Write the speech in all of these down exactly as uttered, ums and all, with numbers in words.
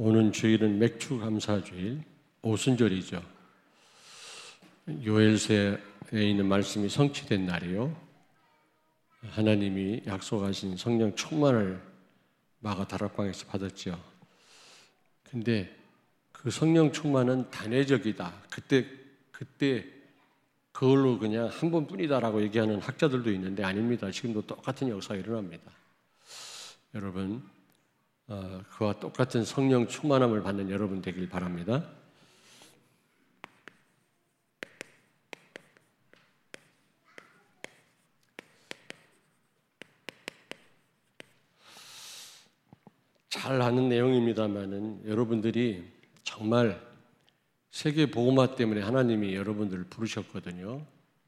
오는 주일은 맥주 감사주일 오순절이죠. 요엘서에 있는 말씀이 성취된 날이요. 하나님이 약속하신 성령 충만을 마가 다락방에서 받았죠. 근데 그 성령 충만은 단회적이다. 그때 그때 그걸로 그냥 한 번뿐이다라고 얘기하는 학자들도 있는데 아닙니다. 지금도 똑같은 역사가 일어납니다. 여러분, 어, 그와 똑같은 성령 충만함을 받는 여러분 되길 바랍니다. 잘 아는 내용입니다만은 여러분들이 정말 세계 복음화 때문에 하나님이 여러분들을 부르셨거든요.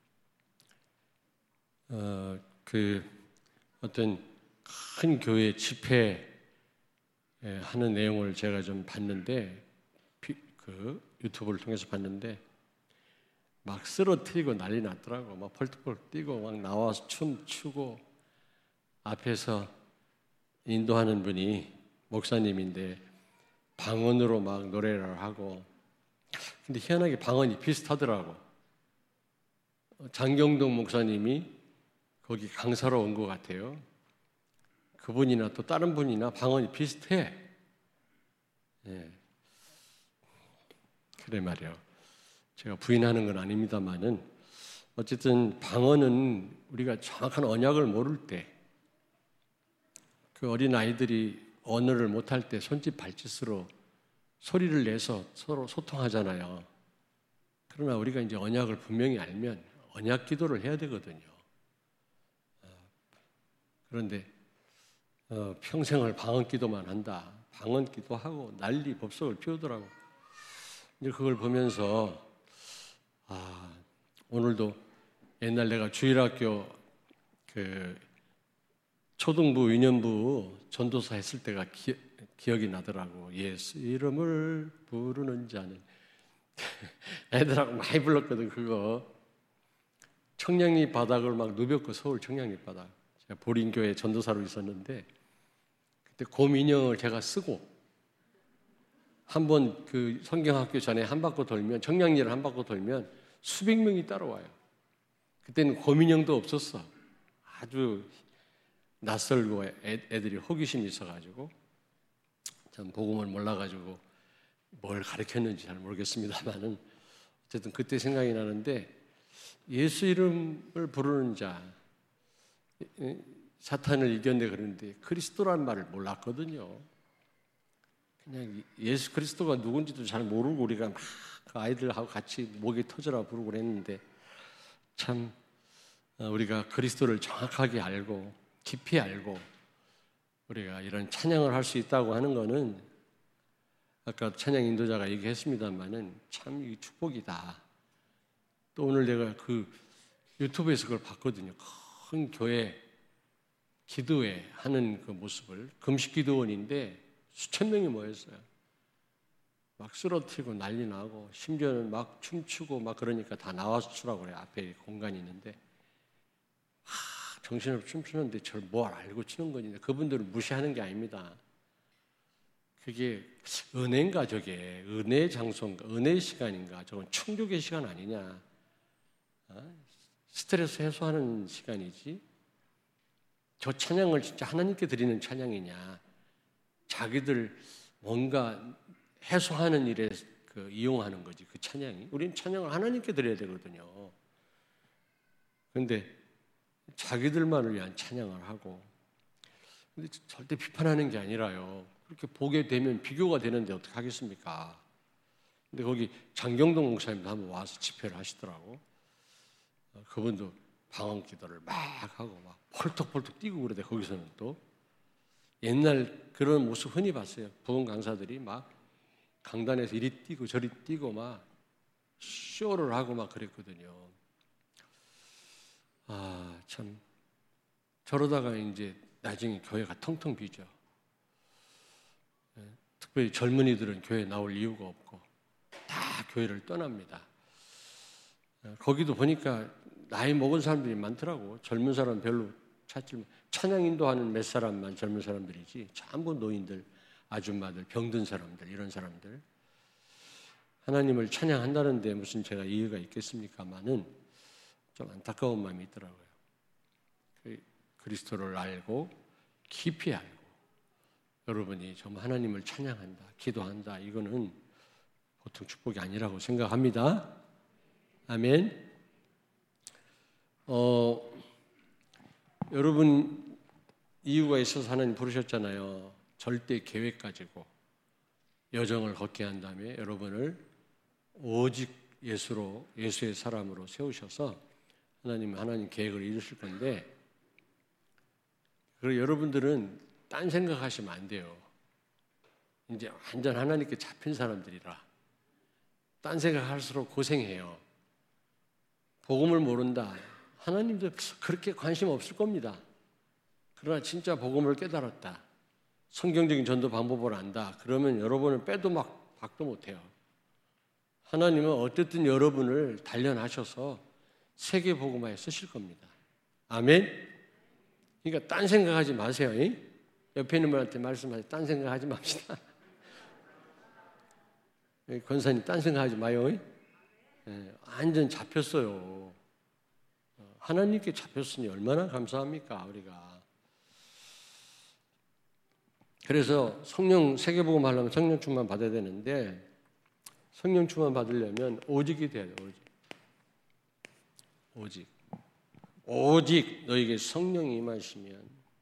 어, 그 어떤 큰 교회 집회 하는 내용을 제가 좀 봤는데, 그 유튜브를 통해서 봤는데 막 쓰러뜨리고 난리 났더라고. 막 펄떡펄떡 뛰고 막 나와서 춤추고, 앞에서 인도하는 분이 목사님인데 방언으로 막 노래를 하고. 근데 희한하게 방언이 비슷하더라고. 장경동 목사님이 거기 강사로 온 것 같아요. 그분이나 또 다른 분이나 방언이 비슷해. 예. 그래 말이에요. 제가 부인하는 건 아닙니다만은 어쨌든 방언은 우리가 정확한 언약을 모를 때, 그 어린 아이들이 언어를 못할 때 손짓 발짓으로 소리를 내서 서로 소통하잖아요. 그러나 우리가 이제 언약을 분명히 알면 언약 기도를 해야 되거든요. 그런데 어, 평생을 방언 기도만 한다. 방언 기도하고 난리 법석을 피우더라고. 이제 그걸 보면서 아, 오늘도 옛날 내가 주일학교 그 초등부, 유년부 전도사 했을 때가 기, 기억이 나더라고. 예수 이름을 부르는 자는 애들하고 많이 불렀거든. 그거 청량리 바닥을 막 누볐고, 서울 청량리 바닥. 제가 보린교회 전도사로 있었는데 그때 곰인형을 제가 쓰고 한번 그 성경학교 전에 한 바퀴 돌면, 청량리를 한 바퀴 돌면 수백 명이 따라와요. 그때는 곰인형도 없었어. 아주 낯설고 애, 애들이 호기심이 있어가지고, 참 복음을 몰라가지고 뭘 가르쳤는지 잘 모르겠습니다만은 어쨌든 그때 생각이 나는데, 예수 이름을 부르는 자, 사탄을 이겼네 그러는데 그리스도란 말을 몰랐거든요. 그냥 예수 그리스도가 누군지도 잘 모르고 우리가 막 그 아이들하고 같이 목이 터져라 부르고 그랬는데, 참 우리가 그리스도를 정확하게 알고 깊이 알고 우리가 이런 찬양을 할 수 있다고 하는 것은 아까 찬양 인도자가 얘기했습니다만은 참 이 축복이다. 또 오늘 내가 그 유튜브에서 그걸 봤거든요. 큰 교회 기도회 하는 그 모습을, 금식 기도원인데 수천 명이 모였어요. 막 쓰러뜨리고 난리 나고, 심지어는 막 춤추고 막 그러니까 다 나와서 추라고 그래요. 앞에 공간이 있는데 하, 정신없이 춤추는데 저를 뭘 알고 추는 거니. 그분들을 무시하는 게 아닙니다. 그게 은혜인가, 저게 은혜의 장소인가, 은혜의 시간인가, 저건 충족의 시간 아니냐. 어? 스트레스 해소하는 시간이지, 저 찬양을 진짜 하나님께 드리는 찬양이냐, 자기들 뭔가 해소하는 일에 그 이용하는 거지. 그 찬양이, 우리는 찬양을 하나님께 드려야 되거든요. 그런데 자기들만을 위한 찬양을 하고, 근데 절대 비판하는 게 아니라요, 그렇게 보게 되면 비교가 되는데 어떻게 하겠습니까? 근데 거기 장경동 목사님도 한번 와서 집회를 하시더라고. 그분도 방언 기도를 막 하고 막 펄떡펄떡 뛰고 그러대. 거기서는 또 옛날 그런 모습 흔히 봤어요. 부흥 강사들이 막 강단에서 이리 뛰고 저리 뛰고 막 쇼를 하고 막 그랬거든요. 아, 참 저러다가 이제 나중에 교회가 텅텅 비죠. 특별히 젊은이들은 교회에 나올 이유가 없고 다 교회를 떠납니다. 거기도 보니까 나이 먹은 사람들이 많더라고. 젊은 사람 별로 찾지, 찬양 인도하는 몇 사람만 젊은 사람들이지 전부 노인들, 아줌마들, 병든 사람들, 이런 사람들 하나님을 찬양한다는데 무슨 제가 이해가 있겠습니까마는 좀 안타까운 마음이 있더라고요. 그리스도를 알고 깊이 알고 여러분이 좀 하나님을 찬양한다, 기도한다, 이거는 보통 축복이 아니라고 생각합니다. 아멘. 어, 여러분 이유가 있어서 하나님 부르셨잖아요. 절대 계획 가지고 여정을 걷게 한 다음에 여러분을 오직 예수로, 예수의 사람으로 세우셔서 하나님 하나님 계획을 이루실 건데, 그리고 여러분들은 딴 생각하시면 안 돼요. 이제 완전 하나님께 잡힌 사람들이라 딴 생각할수록 고생해요. 복음을 모른다. 하나님도 그렇게 관심 없을 겁니다. 그러나 진짜 복음을 깨달았다, 성경적인 전도 방법을 안다, 그러면 여러분은 빼도 막 박도 못해요. 하나님은 어쨌든 여러분을 단련하셔서 세계 복음화에 쓰실 겁니다. 아멘. 그러니까 딴 생각하지 마세요. 이? 옆에 있는 분한테 말씀하세요. 딴 생각하지 맙시다. 권사님 딴 생각하지 마요. 네, 완전 잡혔어요. 하나님께 잡혔으니 얼마나 감사합니까, 우리가. 그래서 성령 세계복음 하려면 성령 충만 받아야 되는데, 성령 충만 받으려면 오직이 돼야 돼요. 오직. 오직. 오직 너에게 성령이 임하시면.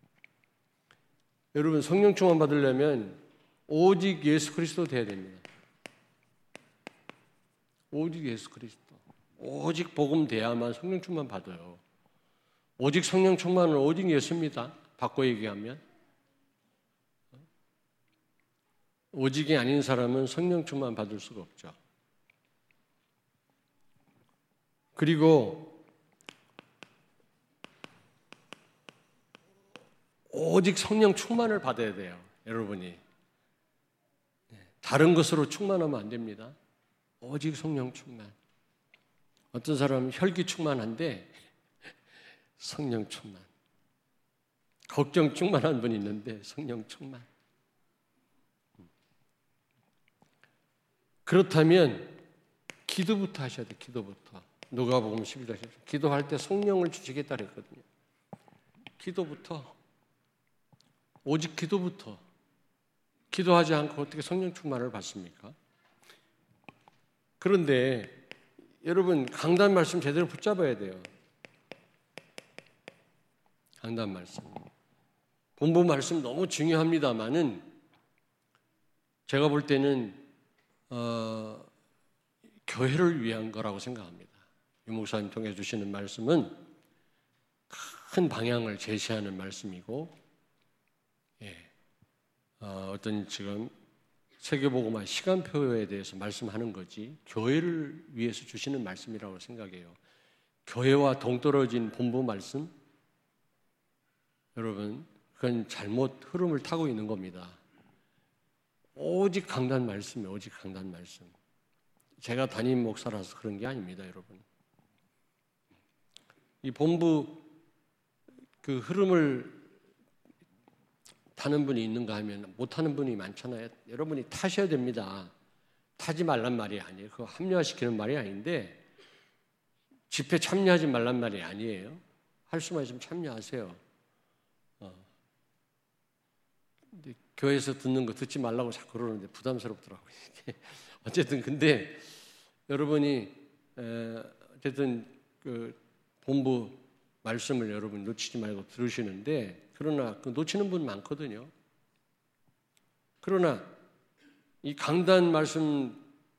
여러분 성령 충만 받으려면 오직 예수 그리스도 돼야 됩니다. 오직 예수 그리스도. 오직 복음 돼야만 성령 충만 받아요. 오직 성령 충만은 오직 예수입니다. 바꿔 얘기하면. 오직이 아닌 사람은 성령 충만 받을 수가 없죠. 그리고 오직 성령 충만을 받아야 돼요, 여러분이. 다른 것으로 충만하면 안 됩니다. 오직 성령 충만. 어떤 사람은 혈기 충만한데 성령 충만. 걱정 충만한 분이 있는데 성령 충만. 그렇다면 기도부터 하셔야 돼요. 기도부터. 누가복음 십일 장 기도할 때 성령을 주시겠다 그랬거든요. 기도부터. 오직 기도부터. 기도하지 않고 어떻게 성령 충만을 받습니까? 그런데 여러분 강단 말씀 제대로 붙잡아야 돼요. 강단 말씀. 본부 말씀 너무 중요합니다만은 제가 볼 때는 어, 교회를 위한 거라고 생각합니다. 유 목사님 통해 주시는 말씀은 큰 방향을 제시하는 말씀이고, 예, 어, 어떤 지금 세계복음화 시간표에 대해서 말씀하는 거지 교회를 위해서 주시는 말씀이라고 생각해요. 교회와 동떨어진 본부 말씀, 여러분 그건 잘못 흐름을 타고 있는 겁니다. 오직 강단 말씀이에요. 오직 강단 말씀. 제가 담임 목사라서 그런 게 아닙니다, 여러분. 이 본부 그 흐름을 타는 분이 있는가 하면 못 타는 분이 많잖아요. 여러분이 타셔야 됩니다. 타지 말란 말이 아니에요. 그거 합리화시키는 말이 아닌데, 집회 참여하지 말란 말이 아니에요. 할 수만 있으면 참여하세요. 어. 근데 교회에서 듣는 거 듣지 말라고 자꾸 그러는데 부담스럽더라고요. 어쨌든 근데 여러분이 에, 어쨌든 그 본부 말씀을 여러분 놓치지 말고 들으시는데, 그러나 그 놓치는 분 많거든요. 그러나 이 강단 말씀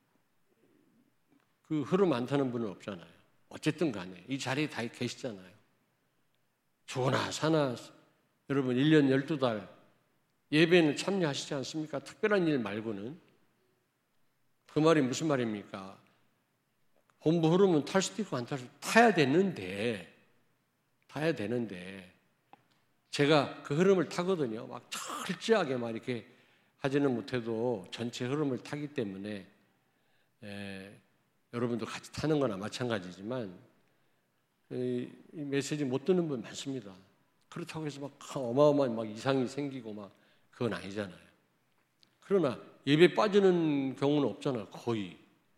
그 흐름 안 타는 분은 없잖아요. 어쨌든 간에 이 자리에 다 계시잖아요. 좋으나 사나 여러분 일 년 열두 달 예배는 참여하시지 않습니까? 특별한 일 말고는. 그 말이 무슨 말입니까? 본부 흐름은 탈 수도 있고 안 탈 수도 있고 타야 되는데 타야 되는데 제가 그 흐름을 타거든요. 막 철저하게 막 이렇게 하지는 못해도 전체 흐름을 타기 때문에 에, 여러분도 같이 타는 거나 마찬가지지만 이, 이 메시지 못 듣는 분 많습니다. 그렇다고 해서 막 어마어마한 막 이상이 생기고 막 그건 아니잖아요. 그러나 예배 빠지는 경우는 없잖아, 거의.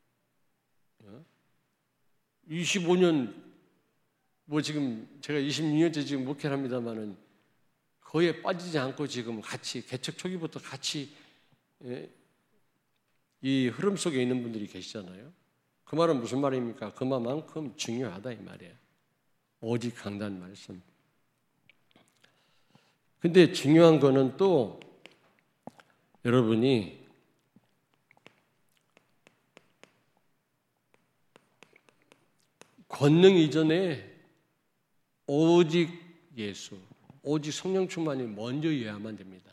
이십오 년, 뭐 지금 제가 이십육 년째 지금 목회를 합니다만은 거의 빠지지 않고 지금 같이, 개척 초기부터 같이 이 흐름 속에 있는 분들이 계시잖아요. 그 말은 무슨 말입니까? 그만큼 중요하다 이 말이에요. 오직 강단 말씀. 근데 중요한 거는 또 여러분이 권능 이전에 오직 예수, 오직 성령 충만이 먼저여야만 됩니다.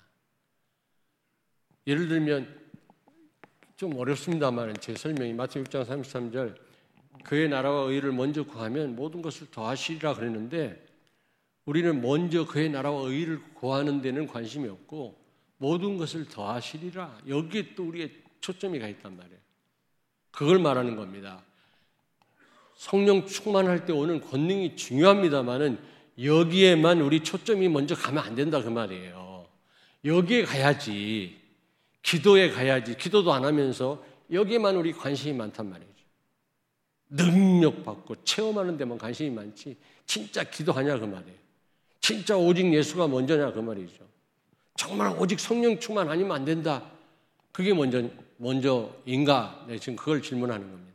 예를 들면 좀 어렵습니다만 제 설명이 마태복음 육 장 삼십삼 절 그의 나라와 의를 먼저 구하면 모든 것을 더하시리라 그랬는데 우리는 먼저 그의 나라와 의를 구하는 데는 관심이 없고 모든 것을 더하시리라. 여기에 또 우리의 초점이 가 있단 말이에요. 그걸 말하는 겁니다. 성령 충만할 때 오는 권능이 중요합니다만은 여기에만 우리 초점이 먼저 가면 안 된다 그 말이에요. 여기에 가야지. 기도에 가야지. 기도도 안 하면서 여기에만 우리 관심이 많단 말이죠. 능력받고 체험하는 데만 관심이 많지 진짜 기도하냐 그 말이에요. 진짜 오직 예수가 먼저냐 그 말이죠. 정말 오직 성령 충만 아니면 안 된다. 그게 먼저, 먼저인가? 네, 지금 그걸 질문하는 겁니다.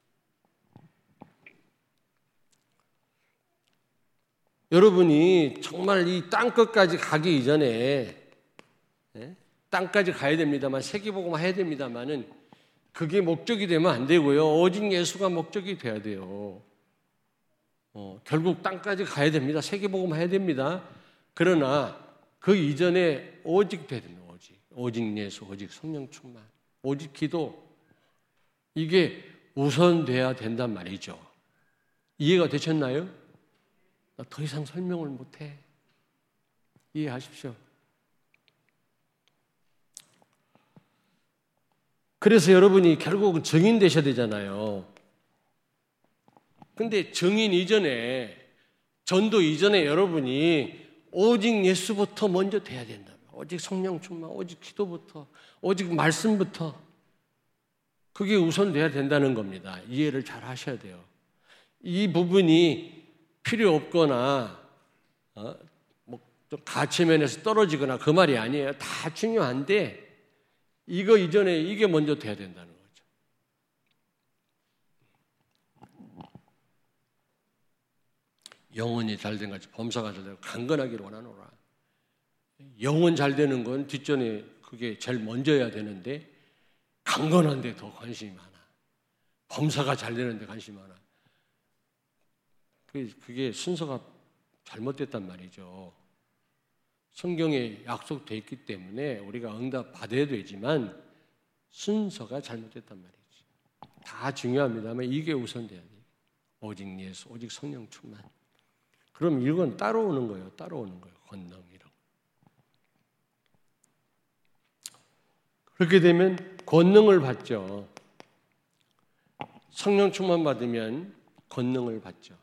여러분이 정말 이 땅끝까지 가기 이전에 네? 땅까지 가야 됩니다만 세계복음 해야 됩니다만은 그게 목적이 되면 안 되고요. 오직 예수가 목적이 돼야 돼요. 어, 결국 땅까지 가야 됩니다. 세계복음 해야 됩니다. 그러나 그 이전에 오직 돼야 됩니다. 오직. 오직 예수, 오직 성령 충만, 오직 기도. 이게 우선돼야 된단 말이죠. 이해가 되셨나요? 나 더 이상 설명을 못해. 이해하십시오. 그래서 여러분이 결국은 증인 되셔야 되잖아요. 근데 증인 이전에, 전도 이전에 여러분이 오직 예수부터 먼저 돼야 된다. 오직 성령 충만, 오직 기도부터, 오직 말씀부터. 그게 우선돼야 된다는 겁니다. 이해를 잘 하셔야 돼요. 이 부분이 필요 없거나 어, 뭐 좀 가치면에서 떨어지거나 그 말이 아니에요. 다 중요한데 이거 이전에 이게 먼저 돼야 된다는 거죠. 영혼이 잘된 같이 범사가 잘되고 강건하기를 원하노라. 영혼 잘 되는 건 뒷전에 그게 제일 먼저여야 되는데 강건한 데 더 관심이 많아. 범사가 잘 되는 데 관심이 많아. 그게 순서가 잘못됐단 말이죠. 성경에 약속되어 있기 때문에 우리가 응답 받아야 되지만 순서가 잘못됐단 말이지. 다 중요합니다만 이게 우선돼야 돼요. 오직 예수, 오직 성령 충만. 그럼 이건 따라오는 거예요. 따라오는 거예요. 권능이라고. 그렇게 되면 권능을 받죠. 성령 충만 받으면 권능을 받죠.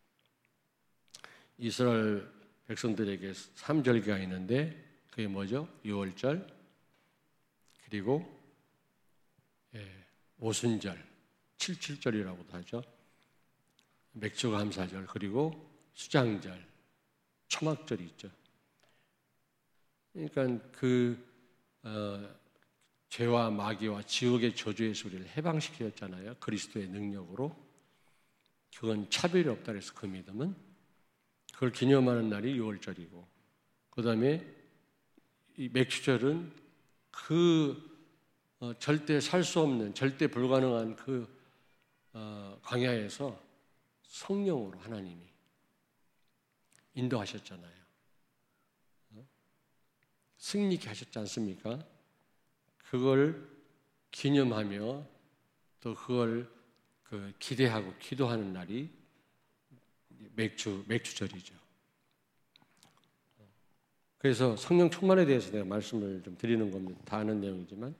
이스라엘 백성들에게 삼절기가 있는데 그게 뭐죠? 유월절 그리고 예, 오순절, 칠칠절이라고도 하죠. 맥주감사절 그리고 수장절, 초막절이 있죠. 그러니까 그 어, 죄와 마귀와 지옥의 저주에서 우리를 해방시켰잖아요. 그리스도의 능력으로. 그건 차별이 없다 그래서 그 믿음은 그걸 기념하는 날이 유월절이고 그 다음에 이 맥주절은 그 어, 절대 살 수 없는 절대 불가능한 그 어, 광야에서 성령으로 하나님이 인도하셨잖아요. 어? 승리케 하셨지 않습니까? 그걸 기념하며 또 그걸 그 기대하고 기도하는 날이 맥주, 맥주절이죠. 그래서 성령 충만에 대해서 내가 말씀을 좀 드리는 겁니다. 다 아는 내용이지만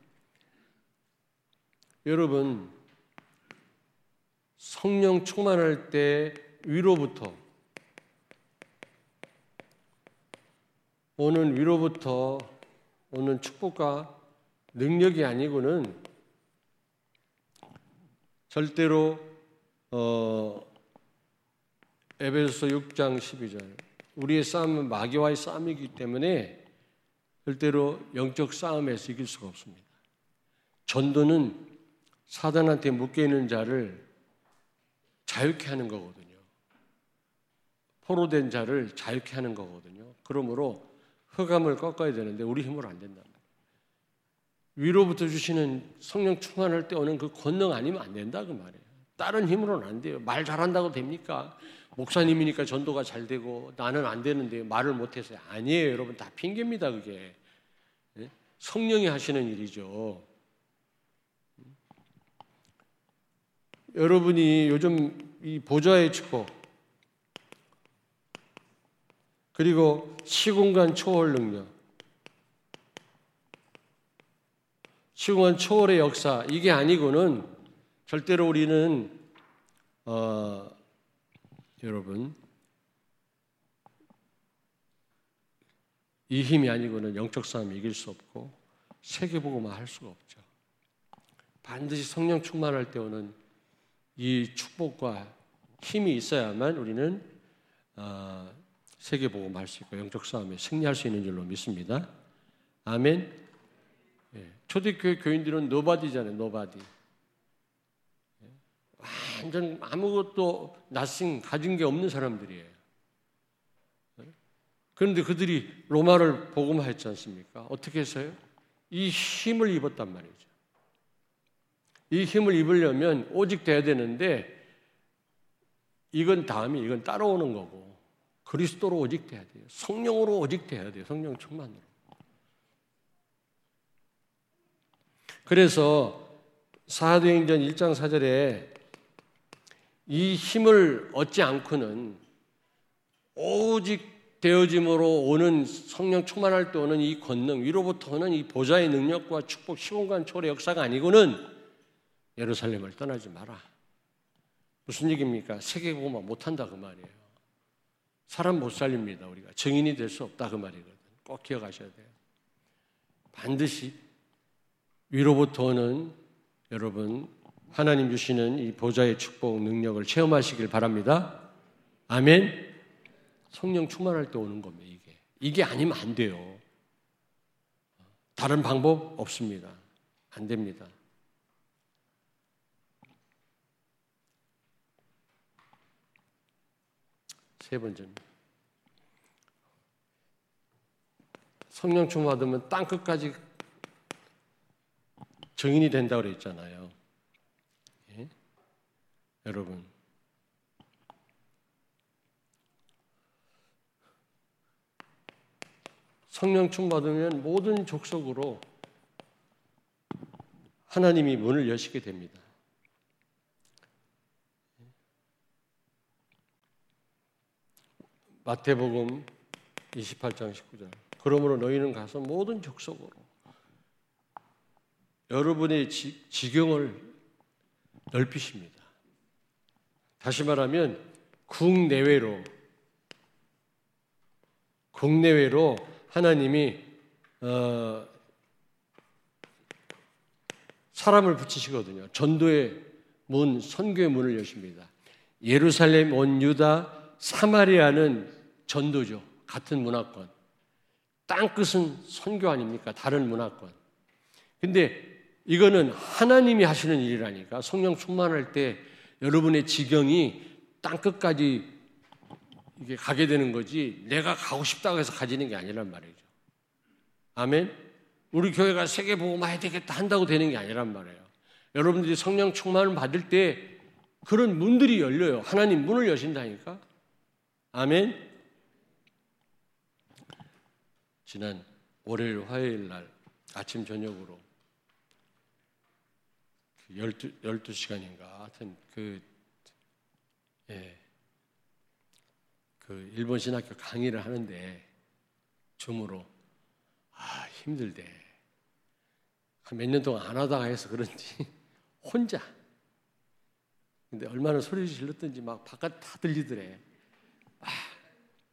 여러분 성령 충만할 때 위로부터 오는 위로부터 오는 축복과 능력이 아니고는 절대로 어, 에베소서 육 장 십이 절 우리의 싸움은 마귀와의 싸움이기 때문에 절대로 영적 싸움에서 이길 수가 없습니다. 전도는 사단한테 묶여있는 자를 자유케 하는 거거든요. 포로된 자를 자유케 하는 거거든요. 그러므로 흑암을 꺾어야 되는데 우리 힘으로 안 된다. 위로부터 주시는 성령 충만할 때 오는 그 권능 아니면 안 된다 그 말이에요. 다른 힘으로는 안 돼요. 말 잘한다고 됩니까? 목사님이니까 전도가 잘 되고 나는 안 되는데 말을 못해서. 아니에요. 여러분 다 핑계입니다. 그게. 성령이 하시는 일이죠. 여러분이 요즘 이 보좌의 축복 그리고 시공간 초월 능력 시공간 초월의 역사 이게 아니고는 절대로 우리는 어, 여러분 이 힘이 아니고는 영적 싸움 이길 수 없고 세계복음화 할 수가 없죠. 반드시 성령 충만할 때 오는 이 축복과 힘이 있어야만 우리는 어, 세계복음화 할 수 있고 영적 싸움에 승리할 수 있는 줄로 믿습니다. 아멘. 예. 초대교회 교인들은 노바디잖아요. 노바디. 완전 아무것도 나싱 가진 게 없는 사람들이에요. 그런데 그들이 로마를 복음화했지 않습니까? 어떻게 해서요? 이 힘을 입었단 말이죠. 이 힘을 입으려면 오직 돼야 되는데 이건 다음이 이건 따라오는 거고 그리스도로 오직 돼야 돼요. 성령으로 오직 돼야 돼요. 성령 충만으로. 그래서 사도행전 일 장 사 절에 이 힘을 얻지 않고는 오직 되어짐으로 오는 성령 충만할 때 오는 이 권능, 위로부터 오는 이 보좌의 능력과 축복, 시공간 초월의 역사가 아니고는 예루살렘을 떠나지 마라. 무슨 얘기입니까? 세계복음화 못한다 그 말이에요. 사람 못 살립니다. 우리가 증인이 될 수 없다 그 말이거든. 꼭 기억하셔야 돼요. 반드시 위로부터 오는 여러분 하나님 주시는 이 보좌의 축복 능력을 체험하시길 바랍니다. 아멘. 성령 충만할 때 오는 겁니다. 이게 이게 아니면 안 돼요. 다른 방법 없습니다. 안 됩니다. 세 번째입니다. 성령 충만 받으면 땅 끝까지 증인이 된다고 그랬잖아요. 예? 여러분 성령 충만 받으면 모든 족속으로 하나님이 문을 여시게 됩니다. 마태복음 이십팔 장 십구 절 그러므로 너희는 가서 모든 족속으로 여러분의 지, 지경을 넓히십니다. 다시 말하면 국내외로 국내외로 하나님이 어, 사람을 붙이시거든요. 전도의 문, 선교의 문을 여십니다. 예루살렘, 온 유다, 사마리아는 전도죠. 같은 문화권. 땅끝은 선교 아닙니까? 다른 문화권. 근데 이거는 하나님이 하시는 일이라니까. 성령 충만할 때 여러분의 지경이 땅끝까지 이게 가게 되는 거지 내가 가고 싶다고 해서 가지는 게 아니란 말이죠. 아멘? 우리 교회가 세계복음화 해야 되겠다 한다고 되는 게 아니란 말이에요. 여러분들이 성령 충만을 받을 때 그런 문들이 열려요. 하나님 문을 여신다니까. 아멘? 지난 월요일, 화요일 날 아침 저녁으로 열두, 열두 시간인가 하여튼 그, 예, 그 일본 신학교 강의를 하는데 줌으로 아 힘들대. 몇 년 동안 안 하다가 해서 그런지 혼자. 근데 얼마나 소리 질렀던지 막 바깥 다 들리더래. 아,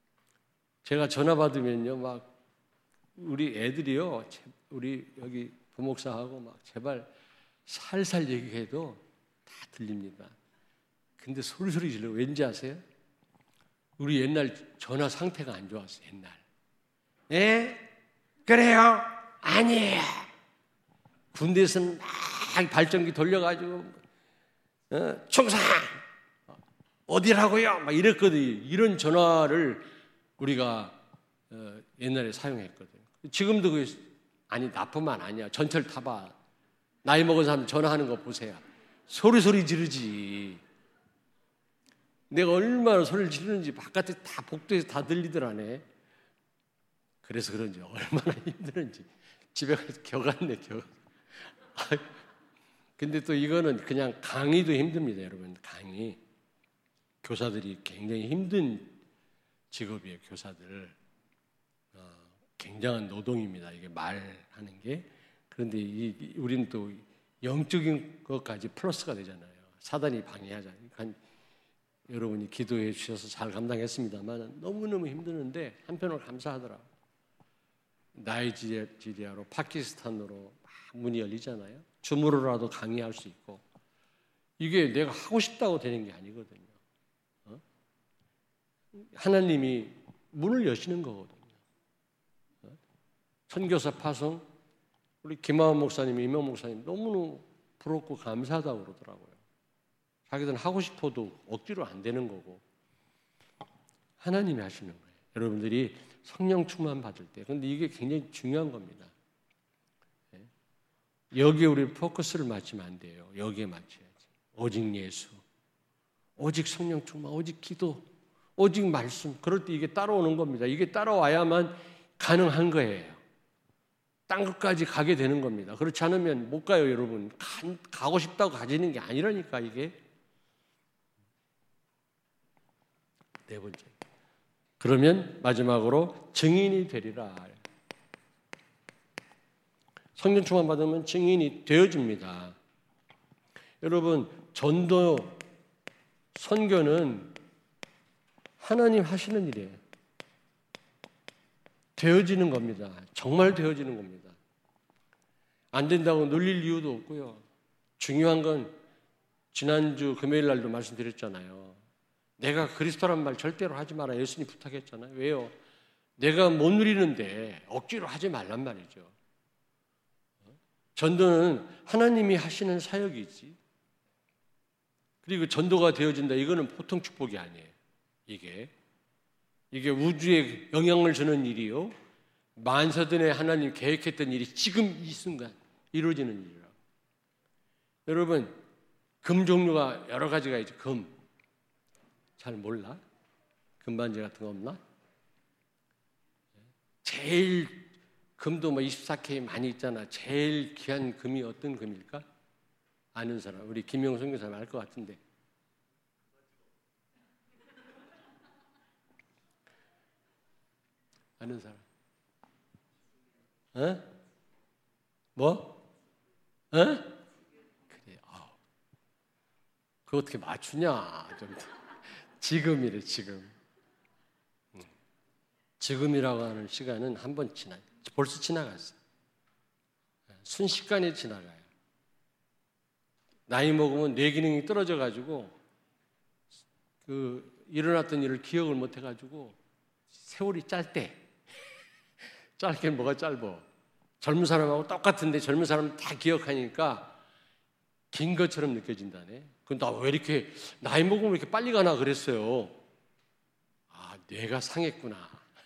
제가 전화 받으면요 막 우리 애들이요 우리 여기 부목사하고 막 제발 살살 얘기해도 다 들립니다. 근데 소리소리 질러. 왠지 아세요? 우리 옛날 전화 상태가 안 좋았어요. 옛날. 예? 그래요? 아니에요. 군대에서는 막 발전기 돌려가지고 어, 총상 어디라고요? 막 이랬거든요. 이런 전화를 우리가 어, 옛날에 사용했거든요. 지금도 그 아니 나뿐만 아니야. 전철 타봐. 나이 먹은 사람 전화하는 거 보세요. 소리소리 지르지. 내가 얼마나 소리를 지르는지 바깥에 다 복도에서 다 들리더라네. 그래서 그런지 얼마나 힘드는지 집에 가서 겨갔네 겨. 근데 또 이거는 그냥 강의도 힘듭니다, 여러분. 강의. 교사들이 굉장히 힘든 직업이에요, 교사들. 어, 굉장한 노동입니다, 이게 말하는 게. 그런데 이, 우리는 또 영적인 것까지 플러스가 되잖아요. 사단이 방해하잖아요. 그러니까 여러분이 기도해 주셔서 잘 감당했습니다만 너무너무 힘드는데 한편으로 감사하더라고요. 나이지리아로 파키스탄으로 막 문이 열리잖아요. 줌으로라도 강의할 수 있고. 이게 내가 하고 싶다고 되는 게 아니거든요. 어? 하나님이 문을 여시는 거거든요. 어? 선교사 파송, 우리 김하원 목사님, 이명 목사님 너무너무 부럽고 감사하다고 그러더라고요. 자기들은 하고 싶어도 억지로 안 되는 거고 하나님이 하시는 거예요. 여러분들이 성령 충만 받을 때. 그런데 이게 굉장히 중요한 겁니다. 여기에 우리 포커스를 맞추면 안 돼요. 여기에 맞춰야지. 오직 예수, 오직 성령 충만, 오직 기도, 오직 말씀. 그럴 때 이게 따라오는 겁니다. 이게 따라와야만 가능한 거예요. 딴 것까지 가게 되는 겁니다. 그렇지 않으면 못 가요, 여러분. 가, 가고 싶다고 가지는 게 아니라니까, 이게. 네 번째. 그러면 마지막으로 증인이 되리라. 성령 충만 받으면 증인이 되어집니다. 여러분, 전도, 선교는 하나님 하시는 일이에요. 되어지는 겁니다. 정말 되어지는 겁니다. 안 된다고 놀릴 이유도 없고요. 중요한 건 지난주 금요일 날도 말씀드렸잖아요. 내가 그리스도란 말 절대로 하지 마라. 예수님 부탁했잖아요. 왜요? 내가 못 누리는데 억지로 하지 말란 말이죠. 전도는 하나님이 하시는 사역이지. 그리고 전도가 되어진다. 이거는 보통 축복이 아니에요. 이게 이게 우주에 영향을 주는 일이요. 만사전에 하나님 계획했던 일이 지금 이 순간 이루어지는 일이라. 여러분, 금 종류가 여러 가지가 있죠. 금. 잘 몰라? 금반지 같은 거 없나? 제일 금도 뭐 이십사 케이 많이 있잖아. 제일 귀한 금이 어떤 금일까? 아는 사람. 우리 김용 선교사님 알 것 같은데. 아는 사람. 어? 뭐? 어? 그래. 어. 그거 어떻게 맞추냐? 좀. 지금이래, 지금. 지금이라고 하는 시간은 한 번 지나, 벌써 지나갔어요. 순식간에 지나가요. 나이 먹으면 뇌 기능이 떨어져가지고, 그, 일어났던 일을 기억을 못 해가지고, 세월이 짧대. 짧게 뭐가 짧어. 젊은 사람하고 똑같은데 젊은 사람은 다 기억하니까 긴 것처럼 느껴진다네. 근데 나 왜 이렇게 나이 먹으면 왜 이렇게 빨리 가나 그랬어요. 아, 뇌가 상했구나.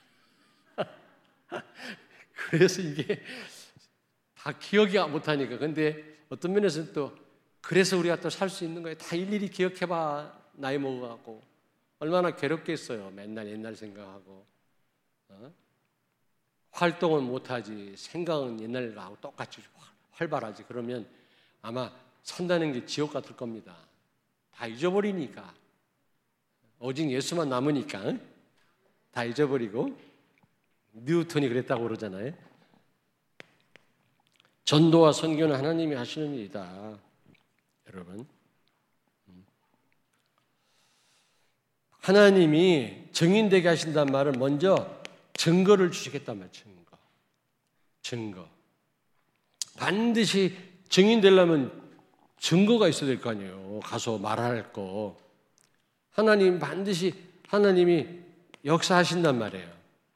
그래서 이게 다 기억이 못하니까. 근데 어떤 면에서는 또 그래서 우리가 또 살 수 있는 거예요. 다 일일이 기억해봐. 나이 먹어갖고 얼마나 괴롭겠어요. 맨날 옛날 생각하고. 어? 활동은 못하지. 생각은 옛날하고 똑같이 활발하지. 그러면 아마 산다는 게 지옥 같을 겁니다. 다 잊어버리니까. 오직 예수만 남으니까. 응? 다 잊어버리고. 뉴턴이 그랬다고 그러잖아요. 전도와 선교는 하나님이 하시는 일이다. 여러분. 하나님이 증인되게 하신다는 말은 먼저 증거를 주시겠단 말이에요. 증거. 증거. 반드시 증인되려면 증거가 있어야 될 거 아니에요. 가서 말할 거. 하나님 반드시 하나님이 역사하신단 말이에요.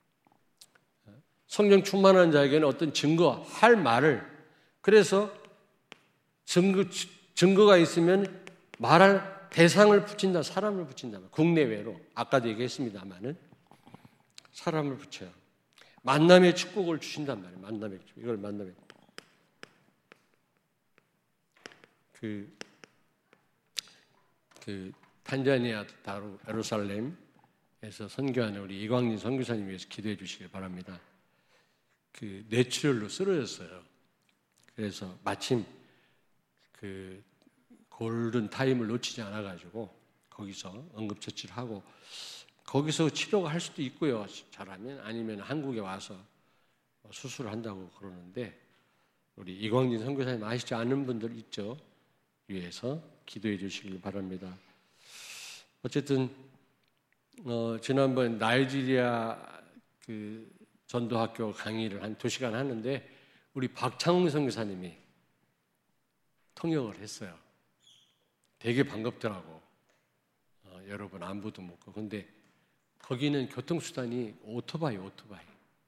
성령 충만한 자에게는 어떤 증거, 할 말을, 그래서 증거, 증거가 있으면 말할 대상을 붙인다, 사람을 붙인다. 국내외로 아까도 얘기했습니다만은 사람을 붙여요. 만남의 축복을 주신단 말이에요. 만남의 축복. 이걸 만남의 그, 그 탄자니아 다루 예루살렘에서 선교하는 우리 이광진 선교사님 위해서 기도해 주시길 바랍니다. 그 뇌출혈로 쓰러졌어요. 그래서 마침 그 골든 타임을 놓치지 않아 가지고 거기서 응급처치를 하고 거기서 치료가 할 수도 있고요. 잘하면 아니면 한국에 와서 수술을 한다고 그러는데 우리 이광진 선교사님 아시지 않는 분들 있죠? 위해서 기도해 주시길 바랍니다. 어쨌든 어, 지난번 나이지리아 그 전도학교 강의를 한 두 시간 하는데 우리 박창웅 선교사님이 통역을 했어요. 되게 반갑더라고. 어, 여러분 안부도 묻고. 근데 거기는 교통수단이 오토바이, 오토바이.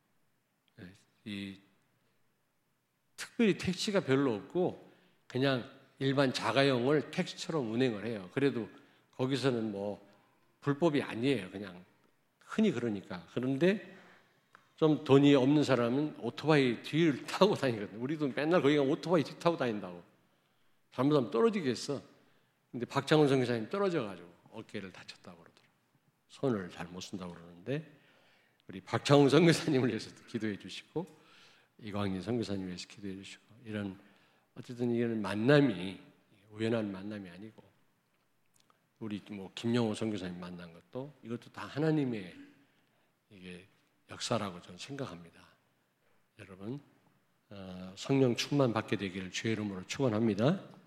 이 특별히 택시가 별로 없고 그냥 일반 자가용을 택시처럼 운행을 해요. 그래도 거기서는 뭐 불법이 아니에요. 그냥 흔히 그러니까. 그런데 좀 돈이 없는 사람은 오토바이 뒤를 타고 다니거든요. 우리도 맨날 거기 가면 오토바이 뒤 타고 다닌다고. 잘못하면 떨어지겠어. 근데 박창훈 선교사님 떨어져가지고 어깨를 다쳤다고 그러더라고요. 손을 잘 못 쓴다고 그러는데 우리 박창훈 선교사님을 위해서도 기도해 주시고 이광진 선교사님 위해서 기도해 주시고 이런 어쨌든 이거는 만남이 우연한 만남이 아니고 우리 뭐 김영호 선교사님 만난 것도 이것도 다 하나님의 이게 역사라고 저는 생각합니다. 여러분 어, 성령 충만 받게 되기를 주의 이름으로 축원합니다.